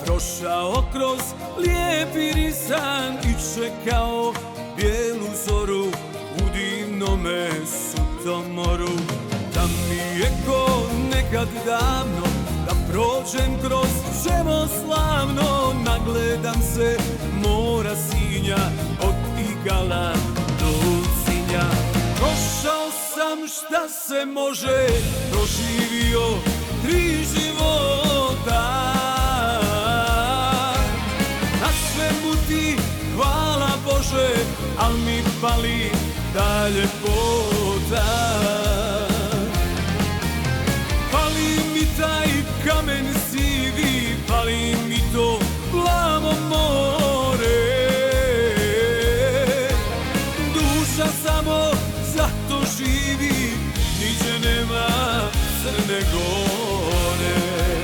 prošao kroz lijepi risan i čekao bijelu zoru u divnome sutomoru. Da mi je ko nekad davno, da prođem kroz čevo slavno, nagledam se mora Sinja od Igala do Sinja. Prošao sam šta se može, proživio 3 života. Na svemu ti hvala Bože, al mi fali ta ljepota. Fali mi taj kamen sivi, fali mi to plavo more. Duša samo zato živi, niđe nema Crne Gore.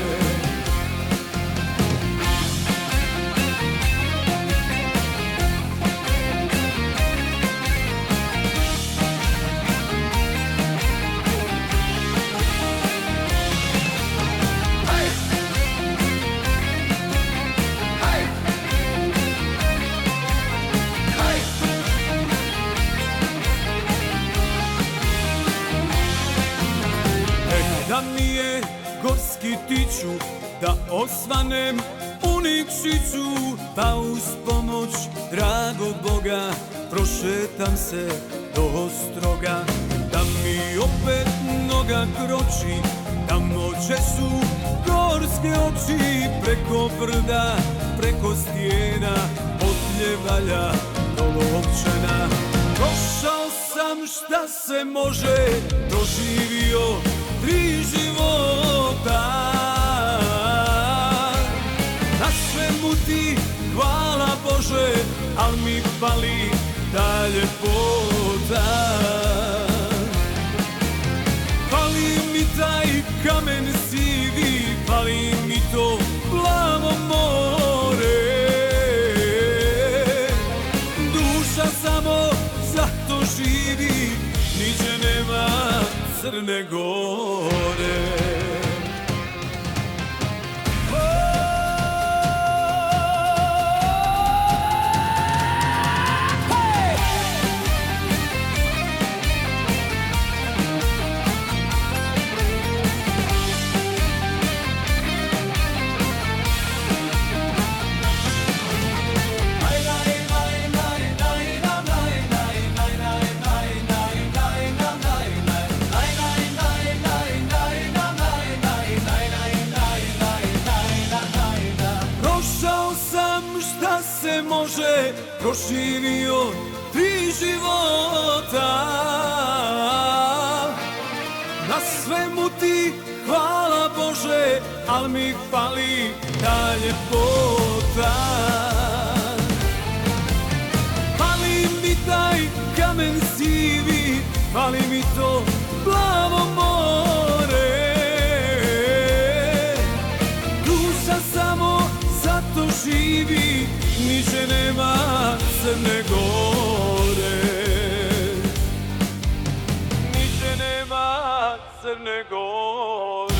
Da mi je gorski tiču, da osvanem u Nikšiću, pa uz pomoć dragog Boga prošetam se do Ostroga. Da mi opet noga kroči, tamo će su gorske oči, preko brda, preko stijena, od Ljevalja do Lovćana. Prošao sam šta se može, doživio 3 života. Na svemu ti hvala Bože, al mi fali ta ljepota. Fali mi taj kamen sivi, fali mi to plavo more. Duša samo zato živi, niđe nema Crne Gore. Šta se može, proživio 3 života. Na svemu ti hvala Bože, al mi fali ta ljepota. Fali mi taj kamen sivi, fali mi to plavo more. Duša samo zato živi, niđe nema Crne Gore. Niđe nema Crne Gore.